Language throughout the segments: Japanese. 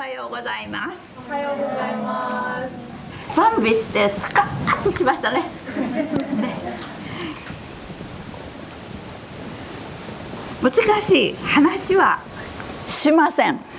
はようございます。 おはようございます。 賛美してスカッとしましたね。難しい話はしません。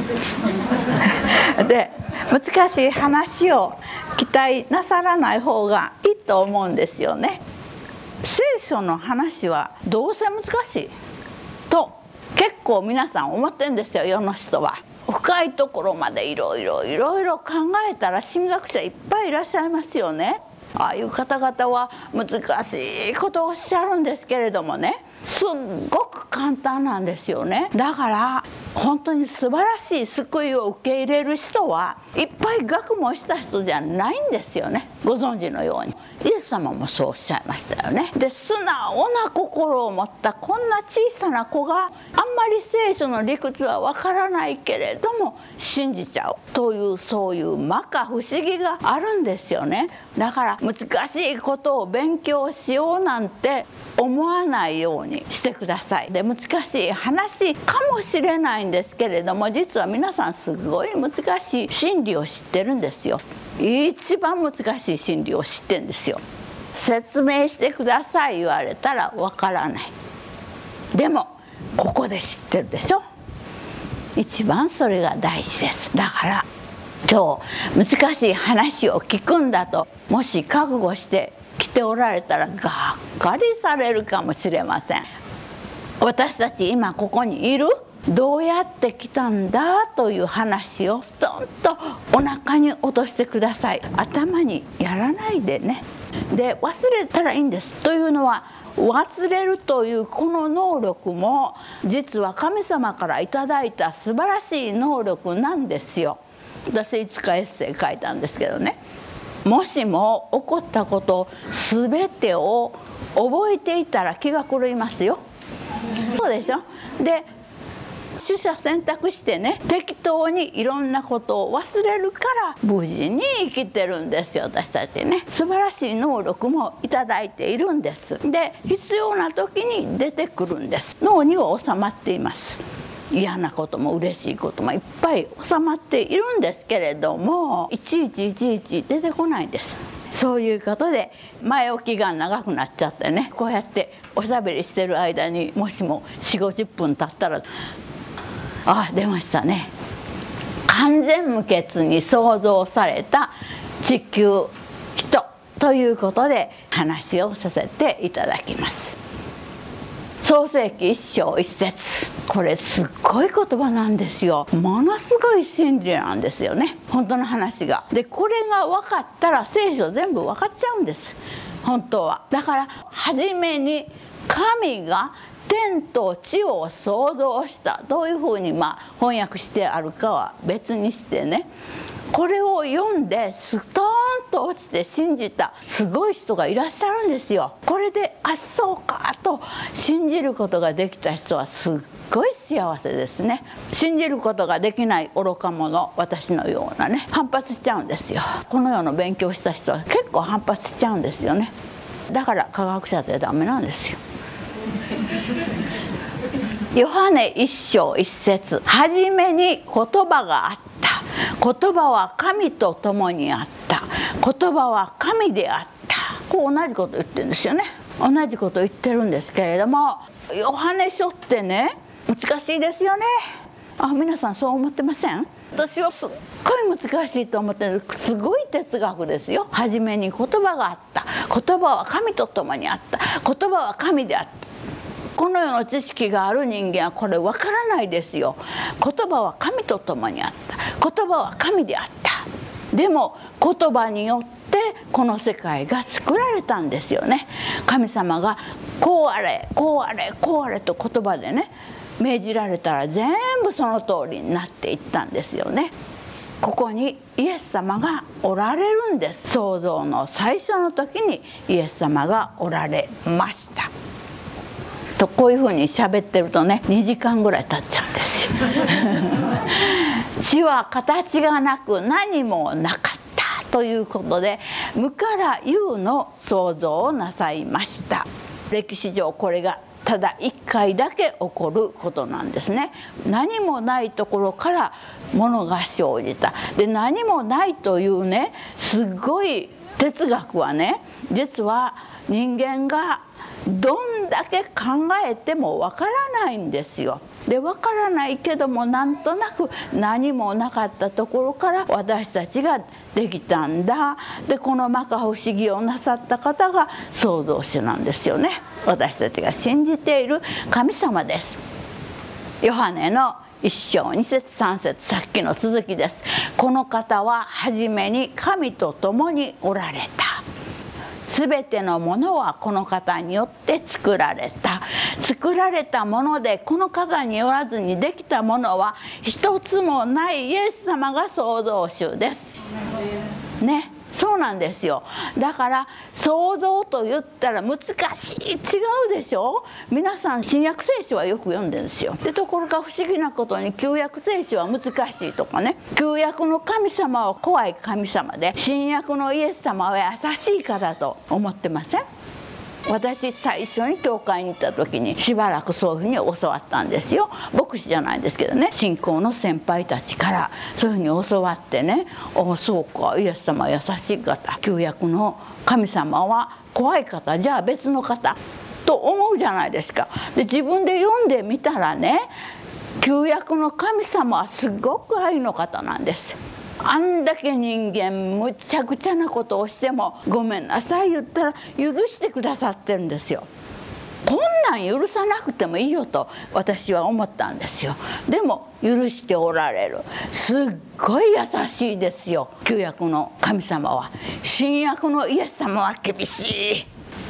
で、難しい話を期待なさらない方がいいと思うんですよね。聖書の話はどうせ難しいと結構皆さん思ってるんですよ、世の人は。深いところまでいろいろ考えたら神学者いっぱいいらっしゃいますよね。ああいう方々は難しいことをおっしゃるんですけれどもね、すっごく簡単なんですよね。だから本当に素晴らしい救いを受け入れる人はいっぱい学問した人じゃないんですよね。ご存知のようにイエス様もそうおっしゃいましたよね。で、素直な心を持ったこんな小さな子があんまり聖書の理屈はわからないけれども信じちゃうという、そういう摩訶不思議があるんですよね。だから難しいことを勉強しようなんて思わないようにしてください。で、難しい話かもしれないんですけれども、実は皆さんすごい難しい真理を知ってるんですよ。一番難しい真理を知ってるんですよ。説明してください言われたらわからない。でもここで知ってるでしょ。一番それが大事です。だから今日難しい話を聞くんだともし覚悟して来ておられたらがっかりされるかもしれません。私たち今ここにいる、どうやって来たんだという話をストンとお腹に落としてください。頭にやらないでね。で、忘れたらいいんです。というのは忘れるというこの能力も実は神様からいただいた素晴らしい能力なんですよ。私いつかエッセイ書いたんですけどね、もしも起こったこと全てを覚えていたら気が狂いますよ。そうでしょ。で、取捨選択してね、適当にいろんなことを忘れるから無事に生きてるんですよ、私たちね。素晴らしい能力もいただいているんです。で、必要な時に出てくるんです。脳には収まっています。嫌なことも嬉しいこともいっぱい収まっているんですけれども、いちいち出てこないんです。そういうことで前置きが長くなっちゃってね、こうやっておしゃべりしてる間にもしも4、50分経ったら、あ、出ましたね。完全無欠に創造された地球人ということで話をさせていただきます。創世記1章1節、これすっごい言葉なんですよ。ものすごい真理なんですよね、本当の話が。で、これが分かったら聖書全部分かっちゃうんです、本当は。だから初めに神が天と地を創造した、どういうふうに翻訳してあるかは別にしてね、これを読んでストーンと落ちて信じたすごい人がいらっしゃるんですよ。これであ、そうかと信じることができた人はすっごい幸せですね。信じることができない愚か者、私のようなね、反発しちゃうんですよ。この世の勉強した人は結構反発しちゃうんですよね。だから科学者ってダメなんですよ。ヨハネ1章1節、はじめに言葉があった、言葉は神と共にあった、言葉は神であった。こう同じこと言ってるんですよね。同じこと言ってるんですけれども、ヨハネ書ってね、難しいですよね。あ、皆さんそう思ってません？私はすっごい難しいと思ってる。すごい哲学ですよ。はじめに言葉があった、言葉は神と共にあった、言葉は神であった。この世の知識がある人間はこれわからないですよ。言葉は神と共にあった、言葉は神であった。でも言葉によってこの世界が作られたんですよね。神様がこうあれこうあれこうあれと言葉でね命じられたら全部その通りになっていったんですよね。ここにイエス様がおられるんです。創造の最初の時にイエス様がおられましたと、こういうふうに喋ってるとね、2時間ぐらい経っちゃうんですよ。地は形がなく何もなかったということで、無から有の創造をなさいました。歴史上これがただ一回だけ起こることなんですね。何もないところからものが生じた。で、何もないというね、すごい哲学はね、実は人間がどんだけ考えてもわからないんですよ。で、わからないけども、なんとなく何もなかったところから私たちができたんだ。で、この摩訶不思議をなさった方が創造主なんですよね。私たちが信じている神様です。ヨハネの1章2節3節、さっきの続きです。この方は初めに神と共におられた。すべてのものはこの方によって作られた。作られたものでこの方によらずにできたものは一つもないイエス様が創造主ですね。そうなんですよ。だから創造と言ったら難しい、違うでしょ。皆さん新約聖書はよく読んでるんですよ。で、ところが不思議なことに旧約聖書は難しいとかね、旧約の神様は怖い神様で、新約のイエス様は優しい方と思ってません？私最初に教会に行った時にしばらくそういうふうに教わったんですよ。牧師じゃないですけどね、信仰の先輩たちからそういうふうに教わってね、ああそうか、イエス様は優しい方、旧約の神様は怖い方、じゃあ別の方と思うじゃないですか。で、自分で読んでみたらね、旧約の神様はすごく愛の方なんです。あんだけ人間むちゃくちゃなことをしてもごめんなさい言ったら許してくださってるんですよ。こんなん許さなくてもいいよと私は思ったんですよ。でも許しておられる。すっごい優しいですよ、旧約の神様は。新約のイエス様は厳しい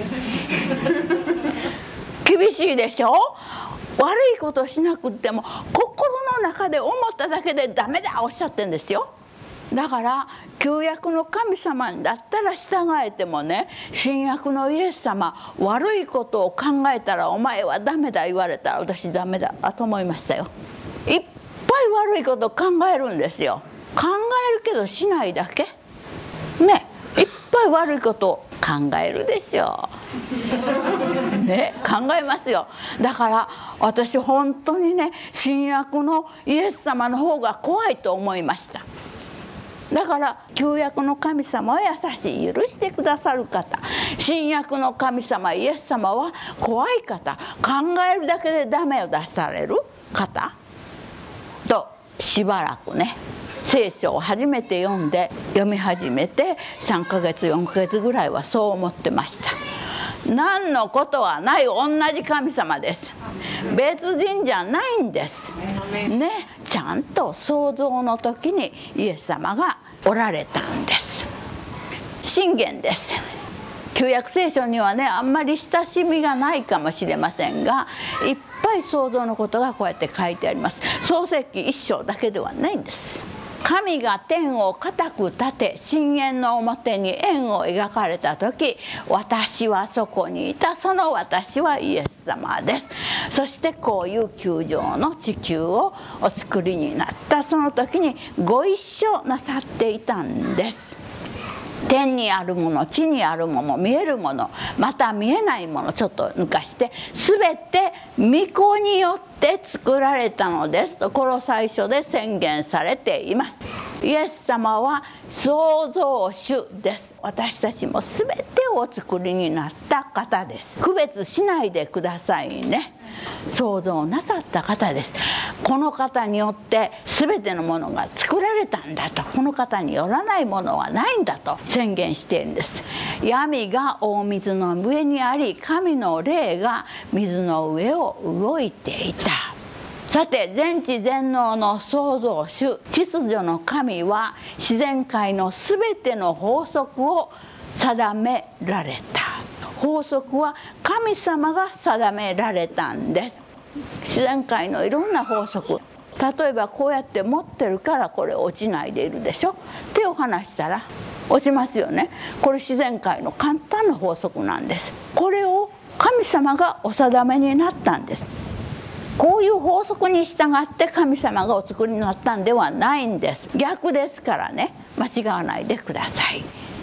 厳しいでしょ。悪いことしなくっても心の中で思っただけでダメだおっしゃってるんですよ。だから旧約の神様だったら従えてもね、新約のイエス様、悪いことを考えたらお前はダメだ言われたら私ダメだと思いましたよ。いっぱい悪いことを考えるんですよ。考えるけどしないだけね。いっぱい悪いことを考えるでしょね、考えますよ。だから私本当にね、新約のイエス様の方が怖いと思いました。だから旧約の神様は優しい、許してくださる方。新約の神様イエス様は怖い方、考えるだけでダメを出される方と、しばらくね聖書を初めて読んで読み始めて3ヶ月4ヶ月ぐらいはそう思ってました。何のことはない、同じ神様です。別人じゃないんですね。ちゃんと創造の時にイエス様がおられたんです。箴言です。旧約聖書にはね、あんまり親しみがないかもしれませんが、いっぱい創造のことがこうやって書いてあります。創世記1章だけではないんです。神が天を固く立て、深淵の表に円を描かれた時、私はそこにいた。その私はイエス様です。そしてこういう球状の地球をお作りになったその時にご一緒なさっていたんです。天にあるもの、地にあるもの、見えるもの、また見えないもの、ちょっと抜かして全て御子によって作られたのですとこの最初で宣言されています。イエス様は創造主です。私たちも全てをお作りになった方です。区別しないでくださいね。創造なさった方です。この方によって全てのものが作られたんだと、この方によらないものはないんだと宣言しているんです。闇が大水の上にあり、神の霊が水の上を動いていた。さて、全知全能の創造主、秩序の神は自然界のすべての法則を定められた。法則は神様が定められたんです。自然界のいろんな法則、例えばこうやって持ってるからこれ落ちないでいるでしょ。手を離したら落ちますよね。これ自然界の簡単な法則なんです。これを神様がお定めになったんです。こういう法則に従って神様がお作りになったんではないんです。逆ですからね、間違わないでください。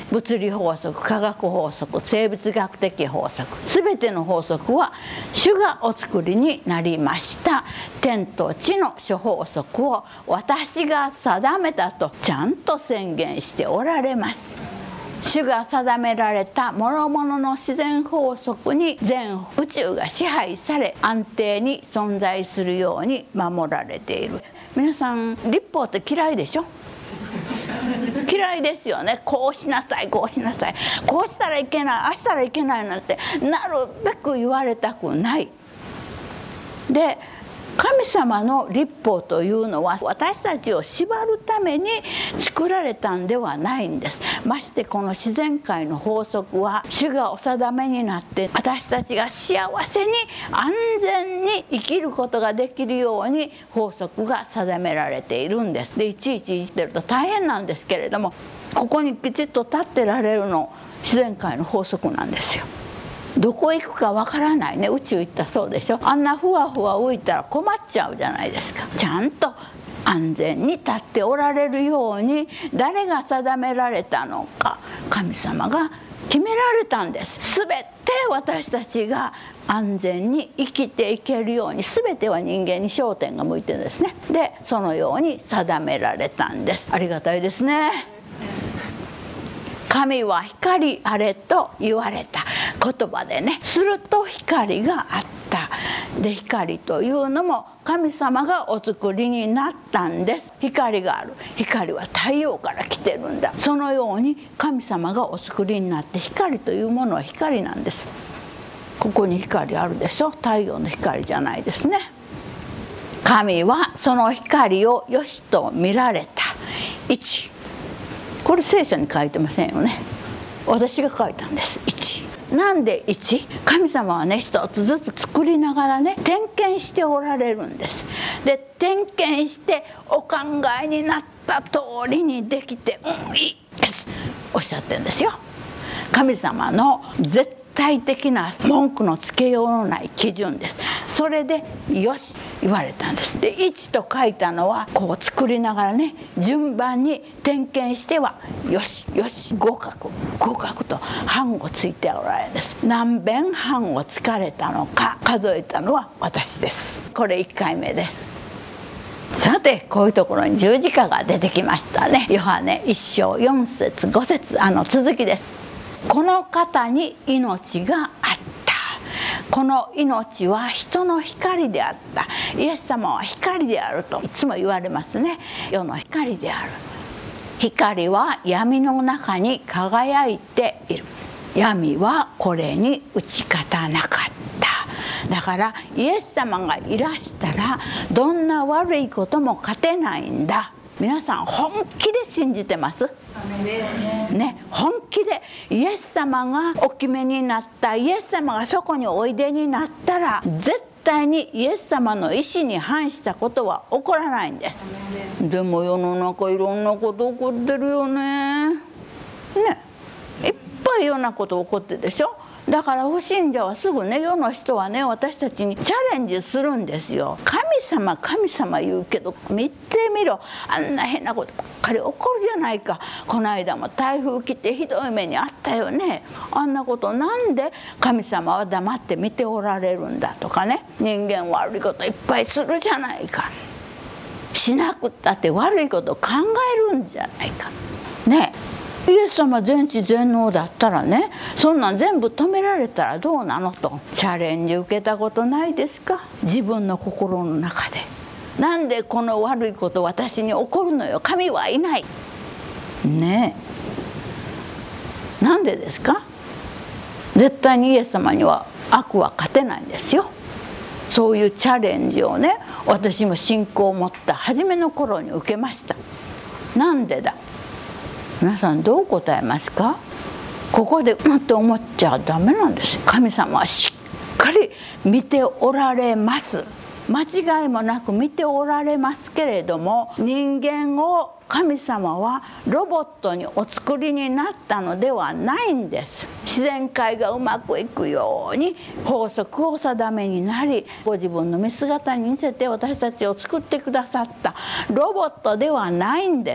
物理法則、化学法則、生物学的法則、すべての法則は主がお作りになりました天と地の諸法則を私が定めたとちゃんと宣言しておられます。主が定められた諸々の自然法則に全宇宙が支配され安定に存在するように守られている。皆さん律法って嫌いでしょ？嫌いですよね。こうしなさい、こうしなさい、こうしたらいけない、ああしたらいけないなんてなるべく言われたくない。で、神様の律法というのは私たちを縛るために作られたんではないんです。ましてこの自然界の法則は主がお定めになって私たちが幸せに安全に生きることができるように法則が定められているんです。で、いちいち言ってると大変なんですけれども、ここにきちっと立ってられるの自然界の法則なんですよ。どこ行くかわからないね。宇宙行ったそうでしょ。あんなふわふわ浮いたら困っちゃうじゃないですか。ちゃんと安全に立っておられるように誰が定められたのか、神様が決められたんです。すべて私たちが安全に生きていけるように、すべては人間に焦点が向いてるんですね。で、そのように定められたんです。ありがたいですね。神は光あれと言われた言葉でね、すると光があった。で、光というのも神様がお作りになったんです。光がある。光は太陽から来てるんだ。そのように神様がお作りになって、光というものは光なんです。ここに光あるでしょ。太陽の光じゃないですね。神はその光をよしと見られた。1、これ聖書に書いてませんよね。私が書いたんです。1。なんで1？神様はね、一つずつ作りながらね、点検しておられるんです。で、点検してお考えになった通りにできて、いいですおっしゃってるんですよ。神様の絶対的な文句のつけようのない基準です。それでよし言われたんです。で、1と書いたのはこう作りながらね、順番に点検してはよしよし、合格合格と判をついておられるんです。何遍判をつかれたのか数えたのは私です。これ1回目です。さて、こういうところに十字架が出てきましたね。ヨハネ1章4節5節続きです。この方に命があった。この命は人の光であった。イエス様は光であるといつも言われますね。世の光である。光は闇の中に輝いている。闇はこれに打ち勝たなかった。だからイエス様がいらしたらどんな悪いことも勝てないんだ。皆さん本気で信じてます？ね、本気でイエス様がお決めになった、イエス様がそこにおいでになったら絶対にイエス様の意志に反したことは起こらないんです。でも世の中いろんなこと起こってるよね。いっぱいいろんなこと起こってるでしょ。だから不信者はすぐね、世の人はね、私たちにチャレンジするんですよ。神様神様言うけど見てみろ、あんな変なことばっかり起こるじゃないか。この間も台風来てひどい目にあったよね。あんなことなんで神様は黙って見ておられるんだとかね、人間悪いこといっぱいするじゃないか。しなくったって悪いことを考えるんじゃないかね。イエス様全知全能だったらね、そんなん全部止められたらどうなのとチャレンジ受けたことないですか？自分の心の中で。なんでこの悪いこと私に起こるのよ、神はいないねえ。なんでですか？絶対にイエス様には悪は勝てないんですよ。そういうチャレンジをね、私も信仰を持った初めの頃に受けました。なんでだ、皆さんどう答えますか？ここでって思っちゃダメなんですよ。神様はしっかり見ておられます。間違いもなく見ておられますけれども、人間を神様はロボットにお作りになったのではないんです。自然界がうまくいくように法則をお定めになり、ご自分の見姿に似せて私たちを作ってくださったロボットではないんです。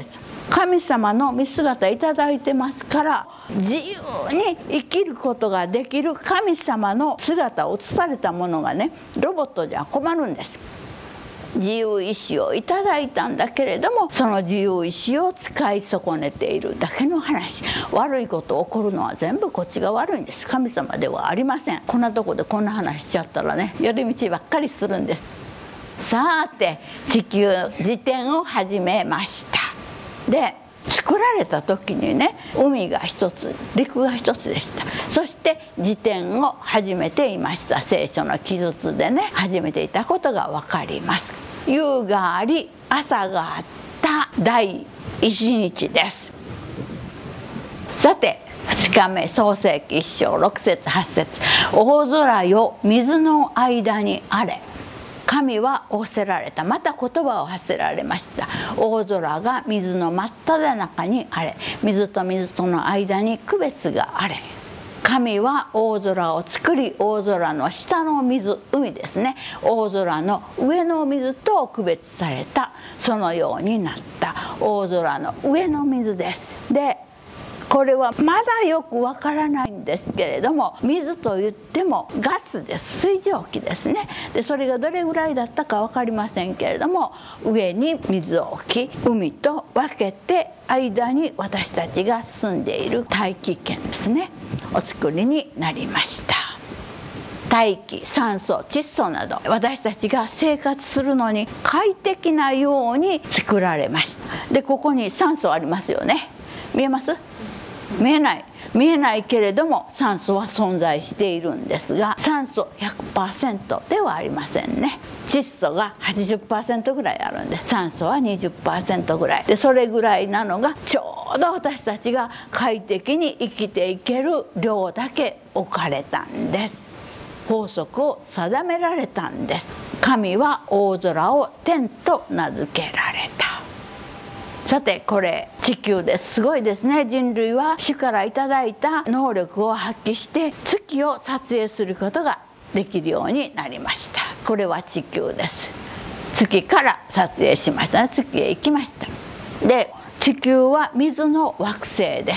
神様の見姿いただいてますから、自由に生きることができる神様の姿を映されたものがね、ロボットじゃ困るんです。自由意志をいただいたんだけれども、その自由意志を使い損ねているだけの話。悪いこと起こるのは全部こっちが悪いんです。神様ではありません。こんなとこでこんな話しちゃったらね、寄り道ばっかりするんです。さて、地球自転を始めました。で、作られた時にね、海が一つ、陸が一つでした。そして自転を始めていました。聖書の記述でね、始めていたことが分かります。夕があり朝があった第一日です。さて、2日目、創世記1章6節8節、大空よ水の間にあれ。神は仰せられた。また言葉を発せられました。大空が水の真っ只中にあれ。水と水との間に区別があれ。神は大空を作り、大空の下の水、海ですね、大空の上の水と区別された。そのようになった。大空の上の水です。で、これはまだよくわからないんですけれども、水といってもガスです。水蒸気ですね。で、それがどれぐらいだったか分かりませんけれども、上に水を置き、海と分けて間に私たちが住んでいる大気圏ですね、お作りになりました。大気、酸素、窒素など私たちが生活するのに快適なように作られました。で、ここに酸素ありますよね。見えます？見えないけれども酸素は存在しているんですが、酸素 100% ではありませんね。窒素が 80% ぐらいあるんで、酸素は 20% ぐらいで、それぐらいなのがちょうど私たちが快適に生きていける量だけ置かれたんです。法則を定められたんです。神は大空を天と名付けられた。さて、これ地球です。すごいですね。人類は主からいただいた能力を発揮して月を撮影することができるようになりました。これは地球です。月から撮影しましたね。月へ行きました。で、地球は水の惑星です。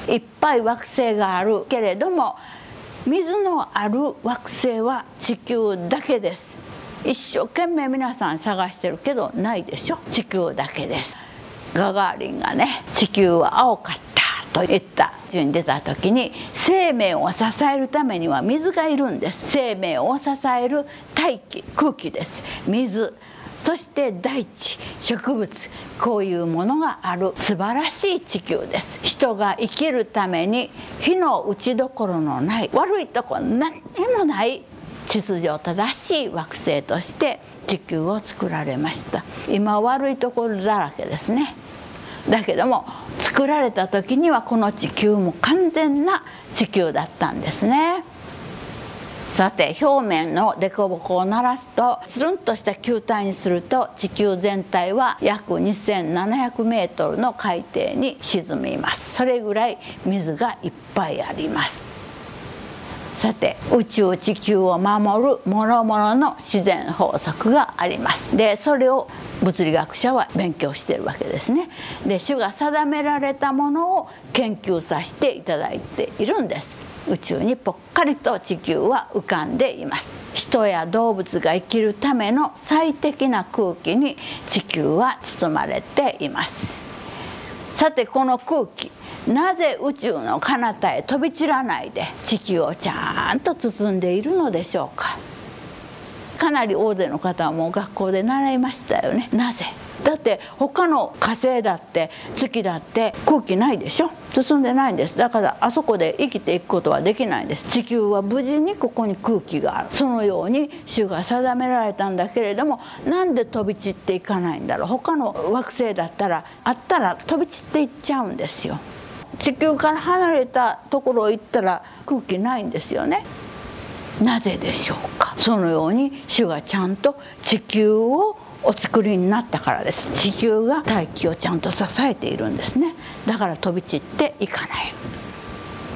いっぱい惑星があるけれども、水のある惑星は地球だけです。一生懸命皆さん探してるけどないでしょ。地球だけです。ガガーリンがね、地球は青かったと言った順に出た時に、生命を支えるためには水がいるんです。生命を支える大気、空気です。水、そして大地、植物、こういうものがある素晴らしい地球です。人が生きるために火の打ちどころのない、悪いところ何にもない秩序正しい惑星として地球を作られました。今悪いところだらけですね。だけども作られた時にはこの地球も完全な地球だったんですね。さて、表面の凸凹をならすとつるんとした球体にすると、地球全体は約2700メートルの海底に沈みます。それぐらい水がいっぱいあります。さて、宇宙地球を守る諸々の自然法則があります。で、それを物理学者は勉強しているわけですね。で、主が定められたものを研究させていただいているんです。宇宙にぽっかりと地球は浮かんでいます。人や動物が生きるための最適な空気に地球は包まれています。さて、この空気、なぜ宇宙の彼方へ飛び散らないで地球をちゃんと包んでいるのでしょうか。かなり大勢の方はもう学校で習いましたよね。なぜ？だって他の火星だって月だって空気ないでしょ。包んでないんです。だからあそこで生きていくことはできないんです。地球は無事にここに空気がある。そのように主が定められたんだけれども、なんで飛び散っていかないんだろう。他の惑星だったらあったら飛び散っていっちゃうんですよ。地球から離れたところへ行ったら空気ないんですよね。なぜでしょうか。そのように主がちゃんと地球をお作りになったからです。地球が大気をちゃんと支えているんですね。だから飛び散っていかない。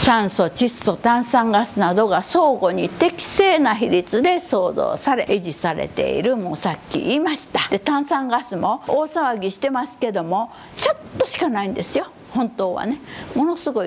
酸素、窒素、炭酸ガスなどが相互に適正な比率で創造され維持されている。もうさっき言いました。で炭酸ガスも大騒ぎしてますけども、ちょっとしかないんですよ。本当はね、ものすごい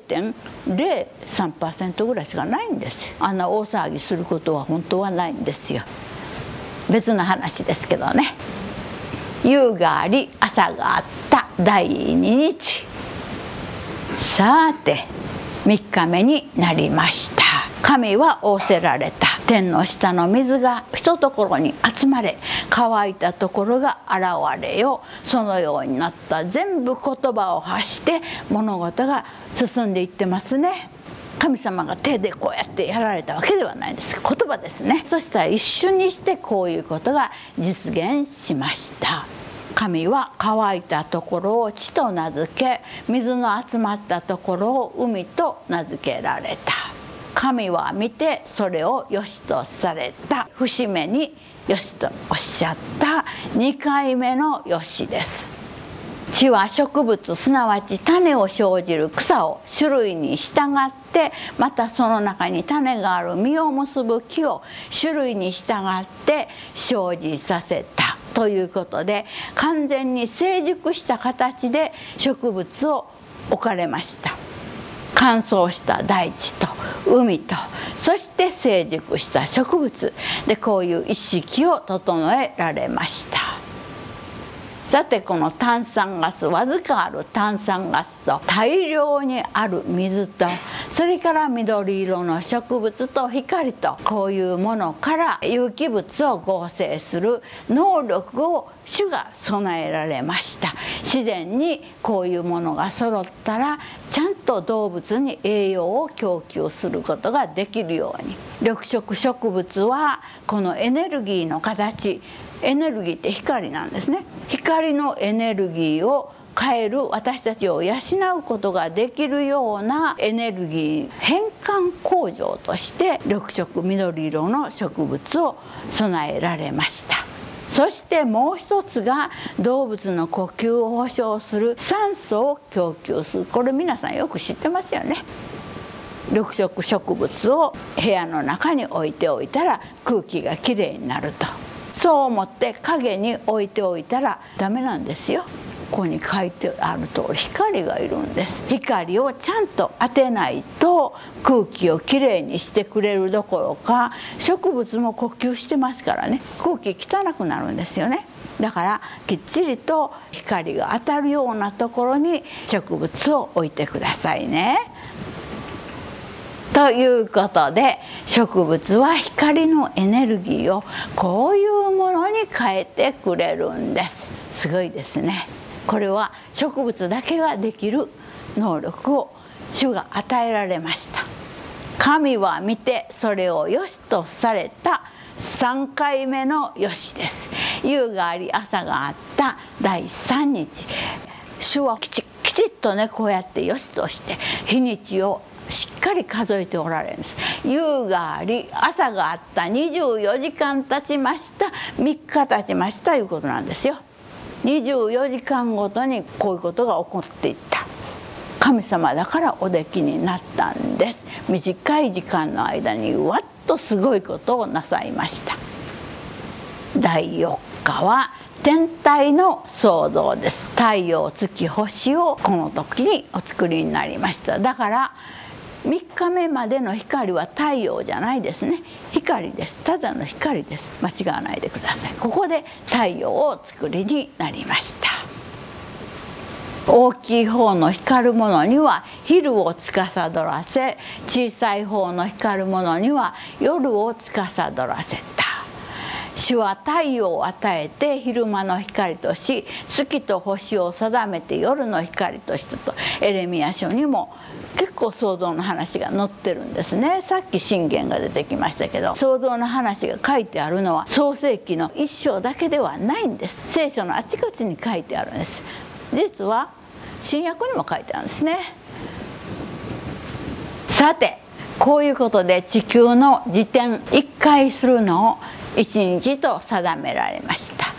0.03% ぐらいしかないんですよ。あんな大騒ぎすることは本当はないんですよ。別の話ですけどね。夕があり朝があった第2日。さて3日目になりました。神は仰せられた。天の下の水がひとところに集まれ、乾いたところが現れよ。そのようになった。全部言葉を発して物事が進んでいってますね。神様が手でこうやってやられたわけではないです。言葉ですね。そしたら一瞬にしてこういうことが実現しました。神は乾いたところを地と名付け、水の集まったところを海と名付けられた。神は見てそれをよしとされた。節目によしとおっしゃった2回目のよしです。地は植物、すなわち種を生じる草を種類に従って、またその中に種がある実を結ぶ木を種類に従って生じさせたということで、完全に成熟した形で植物を置かれました。乾燥した大地と海と、そして成熟した植物で、こういう一式を整えられました。さてこの炭酸ガス、わずかある炭酸ガスと大量にある水と、それから緑色の植物と光と、こういうものから有機物を合成する能力を主が備えられました。自然にこういうものが揃ったら、ちゃんと動物に栄養を供給することができるように。緑色植物はこのエネルギーの形、エネルギーって光なんですね。光のエネルギーを変える、私たちを養うことができるようなエネルギー変換工場として緑色緑色の植物を備えられました。そしてもう一つが動物の呼吸を保障する酸素を供給する。これ皆さんよく知ってますよね。緑色植物を部屋の中に置いておいたら空気がきれいになると。そう思って影に置いておいたらダメなんですよ。ここに書いてある通り光がいるんです。光をちゃんと当てないと空気をきれいにしてくれるどころか、植物も呼吸してますからね、空気汚くなるんですよね。だからきっちりと光が当たるようなところに植物を置いてくださいね。ということで、植物は光のエネルギーをこういうものに変えてくれるんです。すごいですね。これは植物だけができる能力を主が与えられました。神は見てそれをよしとされた3回目のよしです。夕があり朝があった第3日。主はきちっとね、こうやってよしとして日にちをしっかり数えておられるんです。夕があり朝があった、24時間経ちました、3日経ちましたいうことなんですよ。24時間ごとにこういうことが起こっていった。神様だからおできになったんです。短い時間の間にわっとすごいことをなさいました。第4日は天体の創造です。太陽、月、星をこの時にお作りになりました。だから3日目までの光は太陽じゃないですね。光です。ただの光です。間違わないでください。ここで太陽を作りになりました。大きい方の光るものには昼を司らせ、小さい方の光るものには夜を司らせた。主は太陽を与えて昼間の光とし、月と星を定めて夜の光としたと。エレミヤ書にも結構創造の話が載ってるんですね。さっき箴言が出てきましたけど、創造の話が書いてあるのは創世記の一章だけではないんです。聖書のあちこちに書いてあるんです。実は新約にも書いてあるんですね。さてこういうことで地球の自転1回するのを1日と定められました。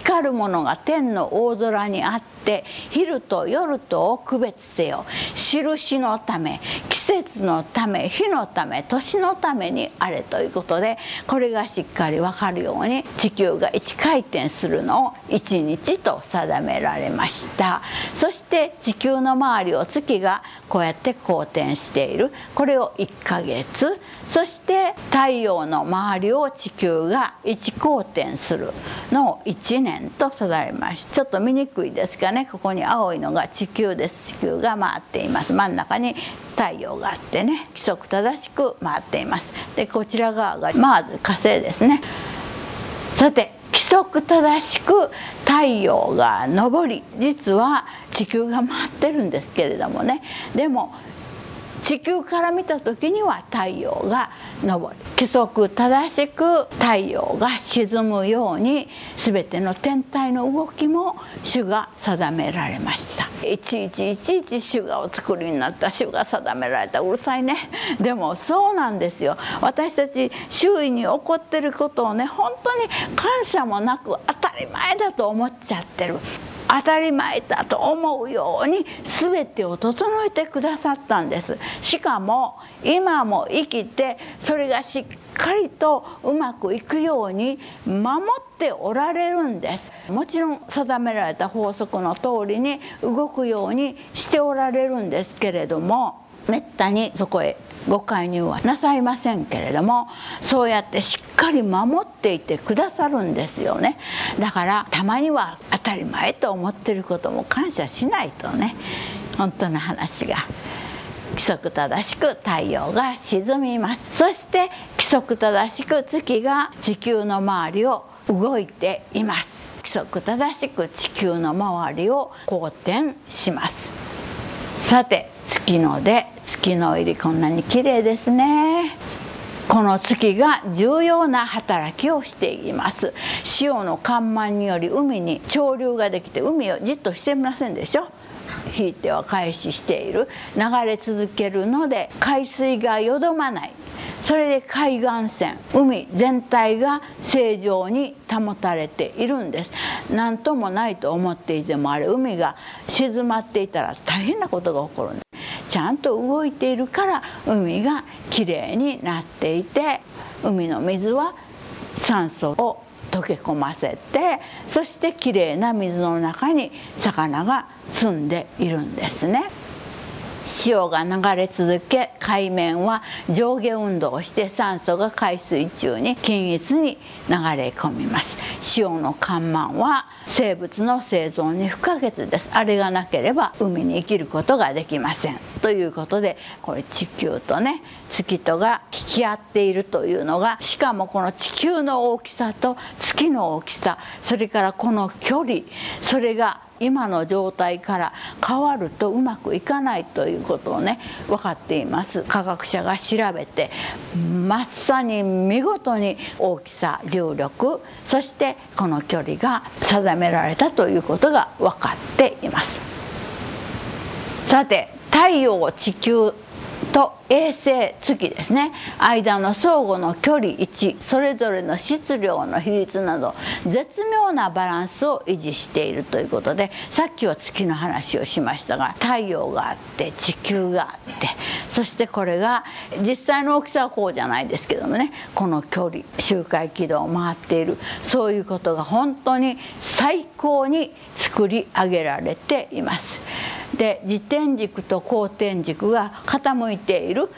光るものが天の大空にあって、昼と夜とを区別せよ。印のため、季節のため、日のため、年のためにあれということで、これがしっかり分かるように地球が1回転するのを1日と定められました。そして地球の周りを月がこうやって公転している、これを1ヶ月、そして太陽の周りを地球が1公転するのを1年と定めました。ちょっと見にくいですかね。ここに青いのが地球です。地球が回っています。真ん中に太陽があってね、規則正しく回っています。でこちら側がまず火星ですね。さて規則正しく太陽が昇り、実は地球が回ってるんですけれどもね、でも地球から見た時には太陽が昇り、規則正しく太陽が沈むように全ての天体の動きも主が定められました。いちいち主がお作りになった、主が定められた。うるさいね。でもそうなんですよ。私たち周囲に起こってることをね、本当に感謝もなく当たり前だと思っちゃってる。当たり前だと思うように全てを整えてくださったんです。しかも今も生きてそれがしっかりとうまくいくように守っておられるんです。もちろん定められた法則の通りに動くようにしておられるんですけれども、めったにそこへご介入はなさいませんけれども、そうやってしっかり守っていてくださるんですよね。だからたまには当たり前と思ってることも感謝しないとね。本当の話が規則正しく太陽が沈みます。そして規則正しく月が地球の周りを動いています。規則正しく地球の周りを公転します。さて月の出、月の入り、こんなに綺麗ですね。この月が重要な働きをしています。潮の干満により海に潮流ができて、海をじっとしてませんでしょ。引いては返ししている、流れ続けるので海水がよどまない。それで海岸線、海全体が正常に保たれているんです。何ともないと思っていても、あれ海が静まっていたら大変なことが起こるんです。ちゃんと動いているから海がきれいになっていて、海の水は酸素を溶け込ませて、そしてきれいな水の中に魚が住んでいるんですね。潮が流れ続け、海面は上下運動をして酸素が海水中に均一に流れ込みます。潮の干満は生物の生存に不可欠です。あれがなければ海に生きることができません。ということで、これ地球とね月とが引き合っているというのが、しかもこの地球の大きさと月の大きさ、それからこの距離、それが今の状態から変わるとうまくいかないということをね分かっています。科学者が調べて、まさに見事に大きさ、重力、そしてこの距離が定められたということが分かっています。さて太陽、地球と衛星月ですね、間の相互の距離位置、それぞれの質量の比率など絶妙なバランスを維持しているということで、さっきは月の話をしましたが、太陽があって地球があって、そしてこれが実際の大きさはこうじゃないですけどもね、この距離、周回軌道を回っている、そういうことが本当に最高に作り上げられています。で自転軸と公転軸が傾いている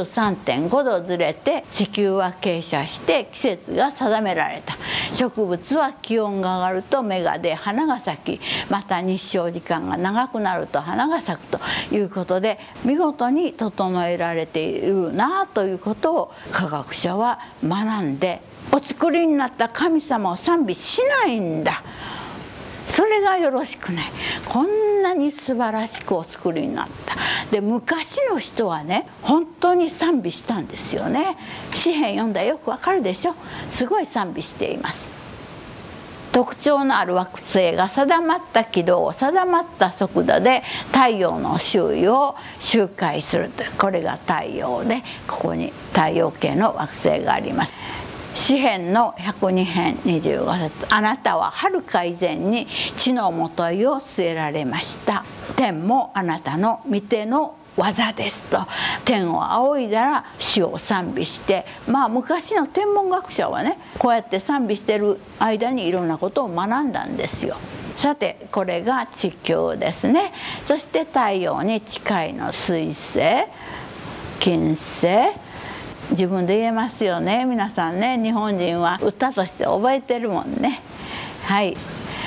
23.5 度ずれて地球は傾斜して季節が定められた。植物は気温が上がると芽が出花が咲き、また日照時間が長くなると花が咲くということで、見事に整えられているなということを科学者は学んで、お作りになった神様を賛美しないんだ、それがよろしくない。こんなに素晴らしくお作りになった。で昔の人はね本当に賛美したんですよね。詩編読んだらよくわかるでしょ。すごい賛美しています。特徴のある惑星が定まった軌道、定まった速度で太陽の周囲を周回すると、これが太陽で、ここに太陽系の惑星があります。 詩編の102編25節、あなたははるか以前に地のもといを据えられました。天もあなたの御手の技ですと。天を仰いだら主を賛美して、昔の天文学者はね、こうやって賛美してる間にいろんなことを学んだんですよ。さてこれが地球ですね。そして太陽に近いの水星、金星、自分で言えますよね。皆さんね、日本人は歌として覚えてるもんね。はい、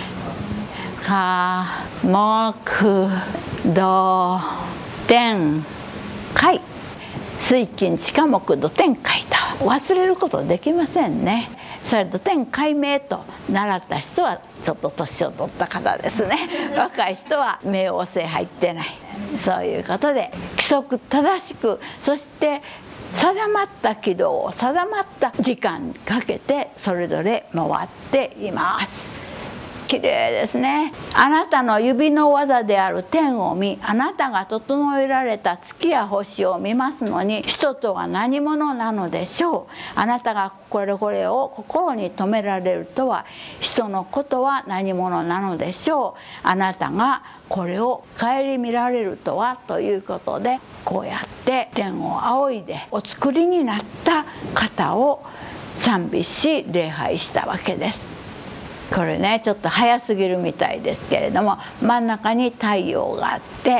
火木土天海、水金地火木土天海と忘れることできませんね。それ土天海明と習った人はちょっと年を取った方ですね。若い人は冥王星入ってない。そういうことで規則正しく、そして定まった軌道を定まった時間かけてそれぞれ回っています。綺麗ですね。あなたの指の技である天を見、あなたが整えられた月や星を見ますのに、人とは何者なのでしょう。あなたがこれを心に留められるとは、人のことは何者なのでしょう。あなたがこれを顧みられるとは、ということで、こうやって天を仰いでお作りになった方を賛美し礼拝したわけです。これね、ちょっと早すぎるみたいですけれども、真ん中に太陽があって、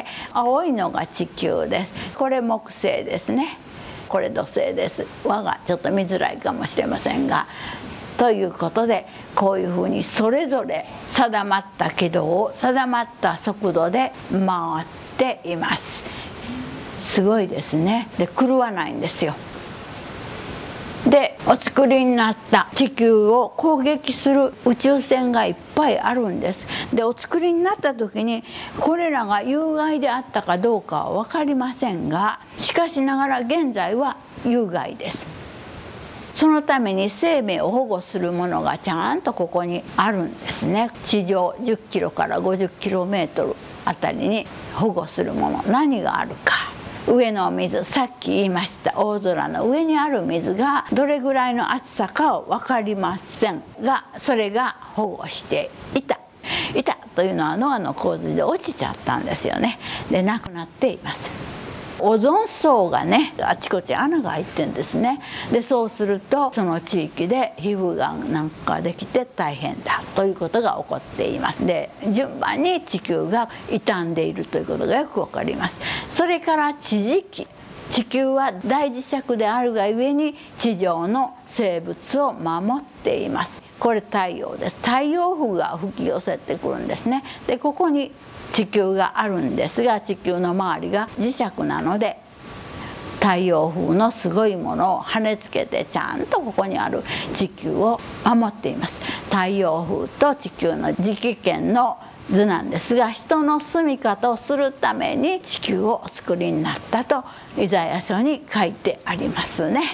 青いのが地球です。これ木星ですね。これ土星です。輪がちょっと見づらいかもしれませんが、ということで、こういうふうにそれぞれ定まった軌道を定まった速度で回っています。すごいですね。で、狂わないんですよ。で、お作りになった地球を攻撃する宇宙船がいっぱいあるんです。で、お作りになった時にこれらが有害であったかどうかは分かりませんが、しかしながら現在は有害です。そのために生命を保護するものがちゃんとここにあるんですね。地上10キロから50キロメートルあたりに保護するもの、何があるか。上の水、さっき言いました大空の上にある水がどれぐらいの厚さかは分かりませんが、それが保護していたというのはノアの洪水で落ちちゃったんですよね。で、なくなっています。オゾン層がね、あちこち穴が開いてるんですね。で、そうするとその地域で皮膚がんなんかができて大変だということが起こっています。で、順番に地球が傷んでいるということがよくわかります。それから地磁気、地球は大磁石であるがゆえに地上の生物を守っています。これ太陽です。太陽風が吹き寄せてくるんですね。で、ここに地球があるんですが、地球の周りが磁石なので、太陽風のすごいものを跳ねつけてちゃんとここにある地球を守っています。太陽風と地球の磁気圏の図なんですが、人の住みかとするために地球をお作りになったとイザヤ書に書いてありますね。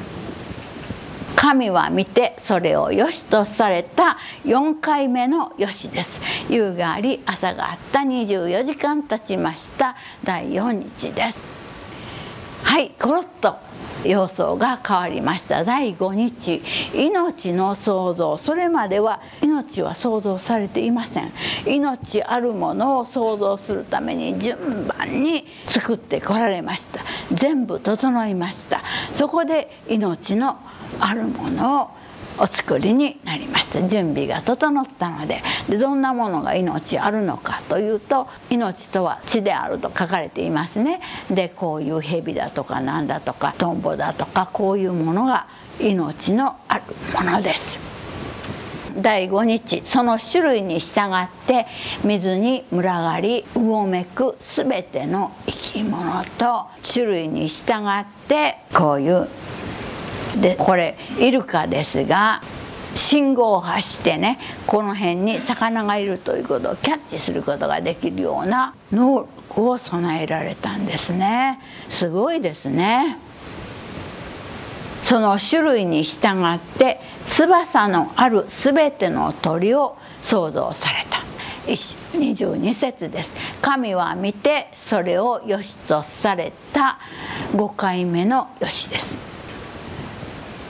神は見てそれをよしとされた4回目のよしです。夕があり朝があった24時間経ちました第4日です。はい、コロッと様相が変わりました。第5日、命の創造。それまでは命は創造されていません。命あるものを創造するために順番に作ってこられました。全部整いました。そこで命のあるものをお作りになりました。準備が整ったので、どんなものが命あるのかというと、命とは血であると書かれていますね。で、こういう蛇だとかなんだとかトンボだとか、こういうものが命のあるものです。第5日、その種類に従って水に群がりうごめくすべての生き物と、種類に従ってこういうで、これイルカですが、信号を発してね、この辺に魚がいるということをキャッチすることができるような能力を備えられたんですね。すごいですね。その種類に従って翼のあるすべての鳥を創造された。22節です。神は見てそれをよしとされた5回目のよしです。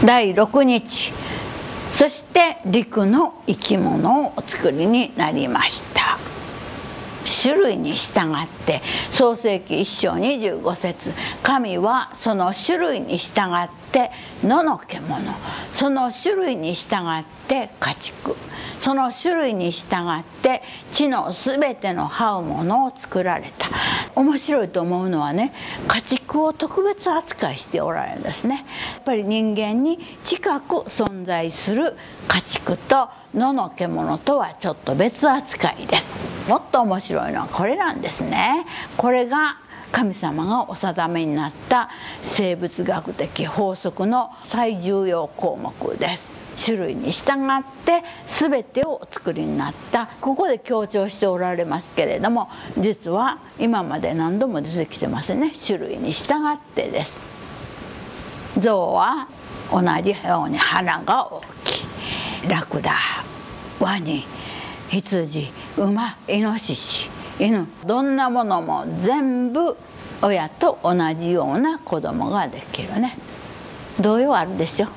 第6日、そして陸の生き物をお作りになりました。種類に従って創世記1章25節、神はその種類に従って野の獣、その種類に従って家畜、その種類に従って地のすべての這うものを作られた。面白いと思うのはね、家畜を特別扱いしておられるんですね。やっぱり人間に近く存在する家畜と野の獣とはちょっと別扱いです。もっと面白いのはこれなんですね。これが神様がお定めになった生物学的法則の最重要項目です。種類に従って全てをお作りになった。ここで強調しておられますけれども、実は今まで何度も出てきてますね。種類に従ってです。象は同じように鼻が大きい。ラクダ、ワニ、羊、馬、イノシシ、犬、どんなものも全部親と同じような子供ができるね。童謡あるでしょ。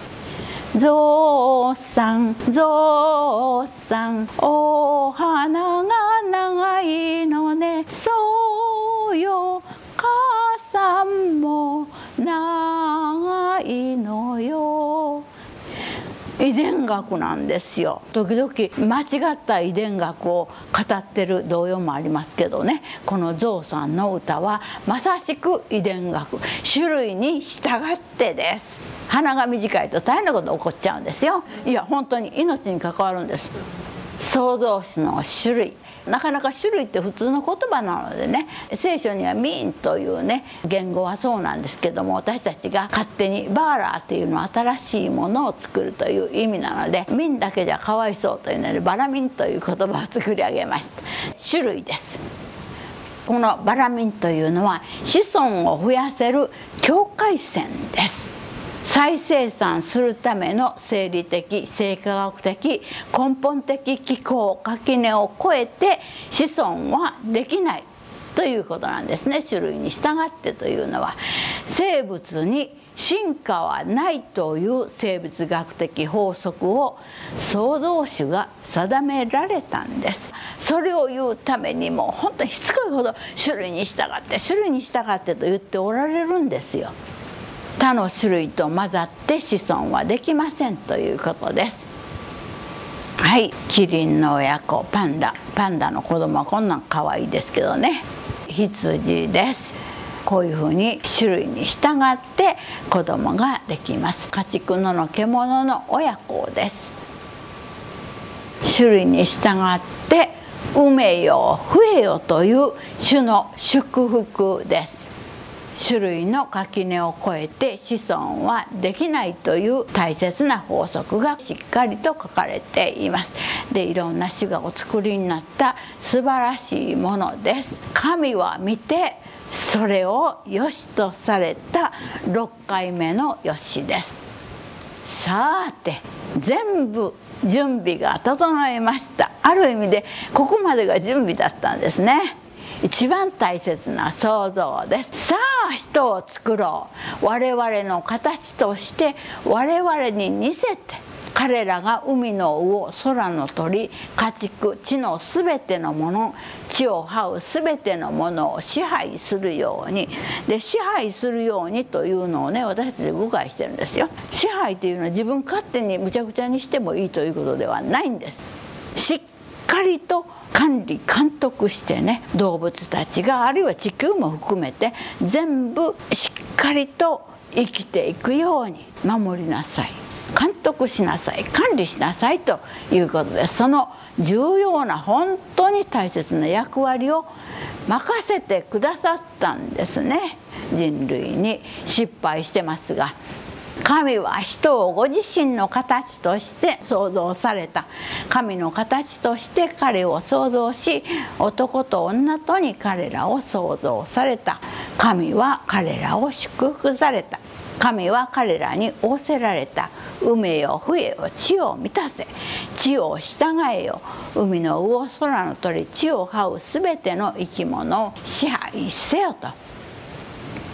ゾウさん、ゾウさん、お鼻が長いのね。そうよ、母さんも長いのよ。遺伝学なんですよ。時々間違った遺伝学を語ってる童謡もありますけどね、このゾウさんの歌はまさしく遺伝学、種類に従ってです。鼻が短いと大変なこと起こっちゃうんですよ。いや本当に命に関わるんです。創造主の種類、なかなか種類って普通の言葉なのでね、聖書にはミンというね言語はそうなんですけども、私たちが勝手にバーラーっていうのは新しいものを作るという意味なので、ミンだけじゃかわいそうというのでバラミンという言葉を作り上げました。種類です。このバラミンというのは子孫を増やせる境界線です。再生産するための生理的、生化学的、根本的機構、垣根を越えて子孫はできないということなんですね。種類に従ってというのは、生物に進化はないという生物学的法則を創造主が定められたんです。それを言うためにもう本当にしつこいほど種類に従って種類に従ってと言っておられるんですよ。他の種類と混ざって子孫はできませんということです。はい、キリンの親子パンダの子供はこんなん可愛いですけどね。羊です。こういうふうに種類に従って子供ができます。家畜の獣の親子です。種類に従って産めよ増えよという主の祝福です。種類の垣根を越えて子孫はできないという大切な法則がしっかりと書かれています。で、いろんな種がお作りになった素晴らしいものです。神は見てそれを良しとされた6回目の良しです。さて、全部準備が整いました。ある意味でここまでが準備だったんですね。一番大切な創造です。さあ人を作ろう。我々の形として我々に似せて、彼らが海の魚、空の鳥、家畜、地のすべてのもの、地を這うすべてのものを支配するように。で、支配するようにというのをね、私たち誤解してるんですよ。支配というのは自分勝手にむちゃくちゃにしてもいいということではないんです。しっかりと管理監督してね、動物たちが、あるいは地球も含めて全部しっかりと生きていくように守りなさい、監督しなさい、管理しなさいということです。その重要な本当に大切な役割を任せてくださったんですね。人類に失敗してますが、神は人をご自身の形として創造された。神の形として彼を創造し、男と女とに彼らを創造された。神は彼らを祝福された。神は彼らに仰せられた。産めよ増えよ地を満たせ、地を従えよ、海の魚、空の鳥、地を這うすべての生き物を支配せよと。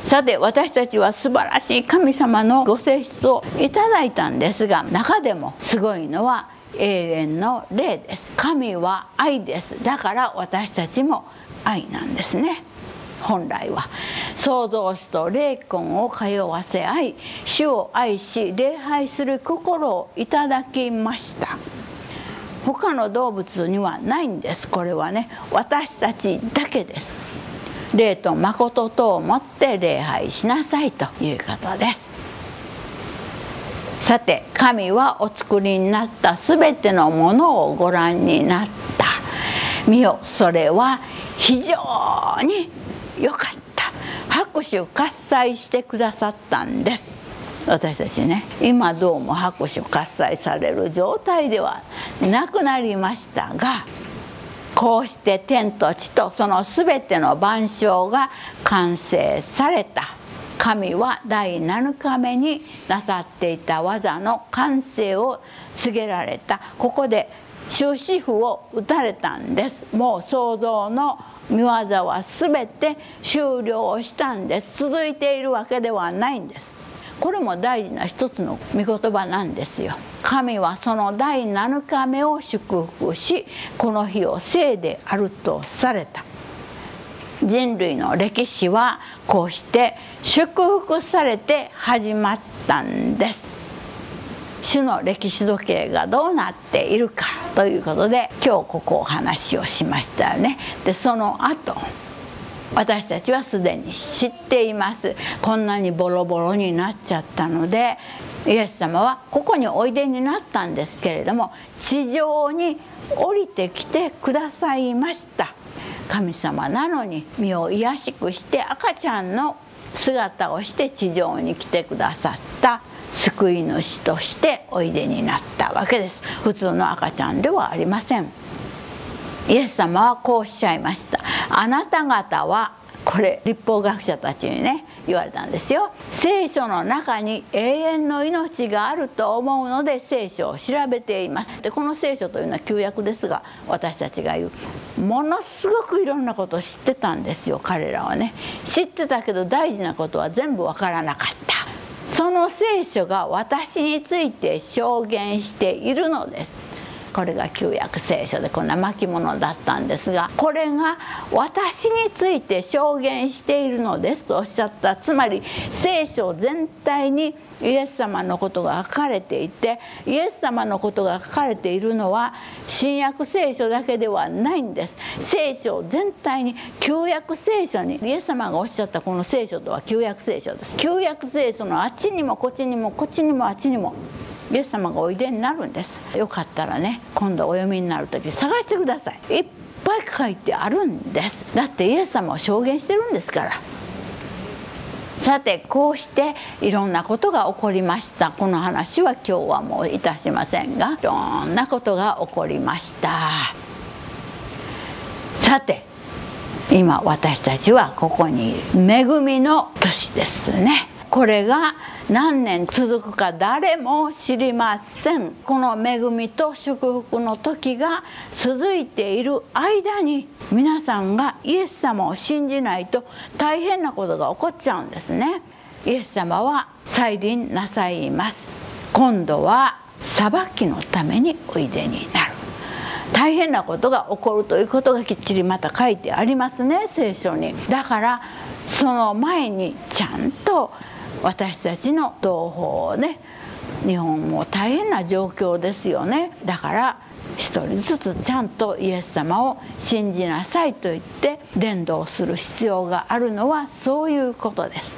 さて、私たちは素晴らしい神様のご性質をいただいたんですが、中でもすごいのは永遠の霊です。神は愛です。だから私たちも愛なんですね。本来は創造主と霊魂を通わせ合い、主を愛し礼拝する心をいただきました。他の動物にはないんです。これはね、私たちだけです。霊と誠とをもって礼拝しなさいということです。さて、神はお作りになったすべてのものをご覧になった。見よ、それは非常によかった。拍手喝采してくださったんです。私たちね、今どうも拍手喝采される状態ではなくなりましたが、こうして天と地とそのすべての万象が完成された。神は第7日目になさっていた技の完成を告げられた。ここで終止符を打たれたんです。もう創造の御業は全て終了したんです。続いているわけではないんです。これも大事な一つの御言葉なんですよ。神はその第7日目を祝福し、この日を聖であるとされた。人類の歴史はこうして祝福されて始まったんです。主の歴史時計がどうなっているかということで、今日ここお話をしましたよね。で、その後私たちはすでに知っています。こんなにボロボロになっちゃったので、イエス様はここにおいでになったんですけれども、地上に降りてきてくださいました。神様なのに身を卑しくして赤ちゃんの姿をして地上に来てくださった救い主としておいでになったわけです。普通の赤ちゃんではありません。イエス様はこうおっしゃいました。あなた方は、これ律法学者たちにね言われたんですよ。聖書の中に永遠の命があると思うので聖書を調べています。で、この聖書というのは旧約ですが、私たちが言うものすごくいろんなことを知ってたんですよ。彼らはね、知ってたけど大事なことは全部わからなかった。その聖書が私について証言しているのです。これが旧約聖書でこんな巻物だったんですが、これが私について証言しているのですとおっしゃった。つまり聖書全体にイエス様のことが書かれていて、イエス様のことが書かれているのは新約聖書だけではないんです。聖書全体に、旧約聖書に、イエス様がおっしゃったこの聖書とは旧約聖書です。旧約聖書のあっちにもこっちにもこっちにもあっちにもイエス様がおいでになるんです。よかったらね、今度お読みになる時探してください。いっぱい書いてあるんです。だってイエス様を証言してるんですから。さて、こうしていろんなことが起こりました。この話は今日はもういたしませんが、いろんなことが起こりました。さて、今私たちはここに恵みの年ですね。これが何年続くか誰も知りません。この恵みと祝福の時が続いている間に、皆さんがイエス様を信じないと大変なことが起こっちゃうんですね。イエス様は再臨なさいます。今度は裁きのためにおいでになる。大変なことが起こるということがきっちりまた書いてありますね、聖書に。だからその前にちゃんと私たちの同胞ね、日本も大変な状況ですよね。だから一人ずつちゃんとイエス様を信じなさいと言って伝道する必要があるのはそういうことです。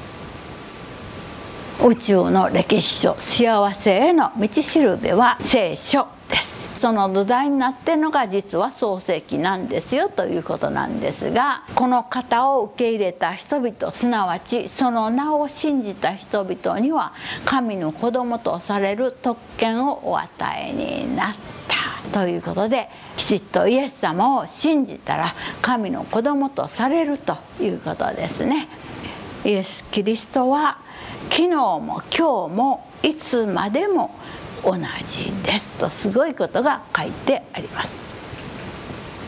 宇宙の歴史書、幸せへの道しるべは聖書です。その土台になっているのが実は創世記なんですよということなんですが、この方を受け入れた人々、すなわちその名を信じた人々には神の子供とされる特権をお与えになったということで、きちっとイエス様を信じたら神の子供とされるということですね。イエス・キリストは昨日も今日もいつまでも同じですと、すごいことが書いてあります。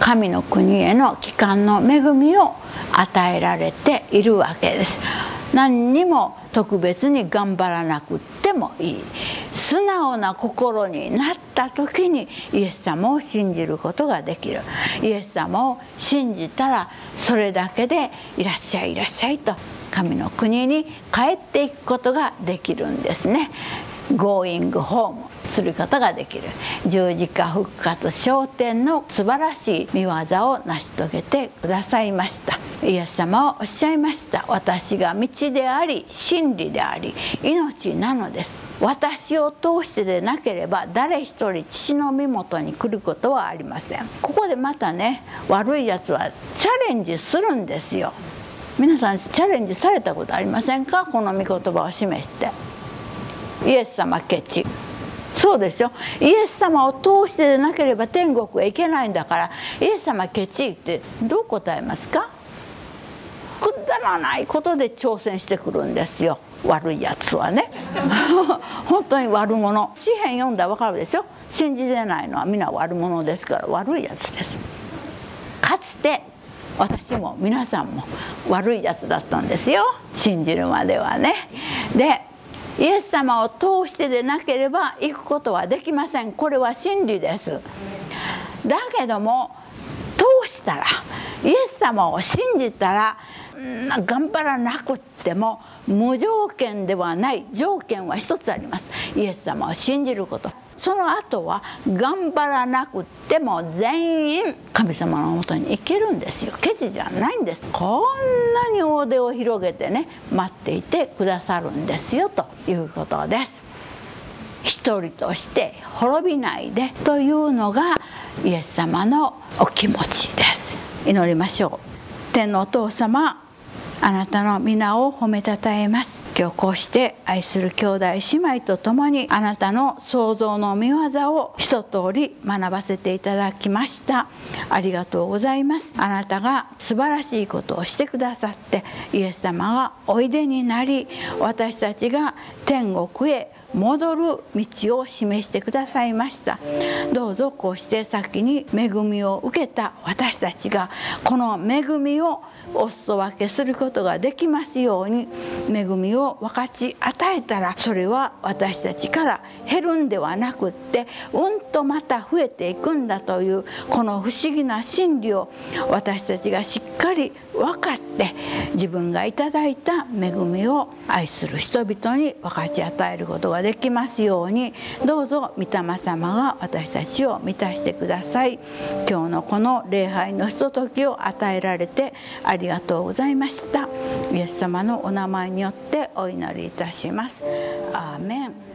神の国への帰還の恵みを与えられているわけです。何にも特別に頑張らなくってもいい、素直な心になった時にイエス様を信じることができる。イエス様を信じたらそれだけでいらっしゃいいらっしゃいと神の国に帰っていくことができるんですね。ゴーイングホームすることができる。十字架復活昇天の素晴らしい御業を成し遂げてくださいました。イエス様はおっしゃいました。私が道であり真理であり命なのです。私を通してでなければ誰一人父の身元に来ることはありません。ここでまたね、悪いやつはチャレンジするんですよ。皆さんチャレンジされたことありませんか？この御言葉を示して、イエス様ケチ、そうですよ。イエス様を通してでなければ天国へ行けないんだから、イエス様ケチってどう答えますか？くだらないことで挑戦してくるんですよ、悪いやつはね本当に悪者。詩編読んだら分かるでしょ。信じてないのは皆悪者ですから悪いやつです。かつて私も皆さんも悪いやつだったんですよ、信じるまではね。でイエス様を通してでなければ行くことはできません。これは真理です。だけども通したら、イエス様を信じたら、頑張らなくっても無条件ではない条件は一つあります。イエス様を信じること。その後は頑張らなくっても全員神様のもとに行けるんですよ。ケチじゃないんです。こんなに大手を広げてね、待っていてくださるんですよということです。一人として滅びないでというのがイエス様のお気持ちです。祈りましょう。天のお父様、あなたの皆を褒めたたえます。今日こうして愛する兄弟姉妹と共にあなたの創造の御業を一通り学ばせていただきました。ありがとうございます。あなたが素晴らしいことをしてくださって、イエス様がおいでになり、私たちが天国へ戻る道を示してくださいました。どうぞこうして先に恵みを受けた私たちがこの恵みをお裾分けすることができますように、恵みを分かち与えたら、それは私たちから減るんではなくってとまた増えていくんだというこの不思議な真理を私たちがしっかり分かって、自分がいただいた恵みを愛する人々に分かち与えることができますように、どうぞ御霊様が私たちを満たしてください。今日のこの礼拝のひとときを与えられてありがとうございました。イエス様のお名前によってお祈りいたします。アーメン。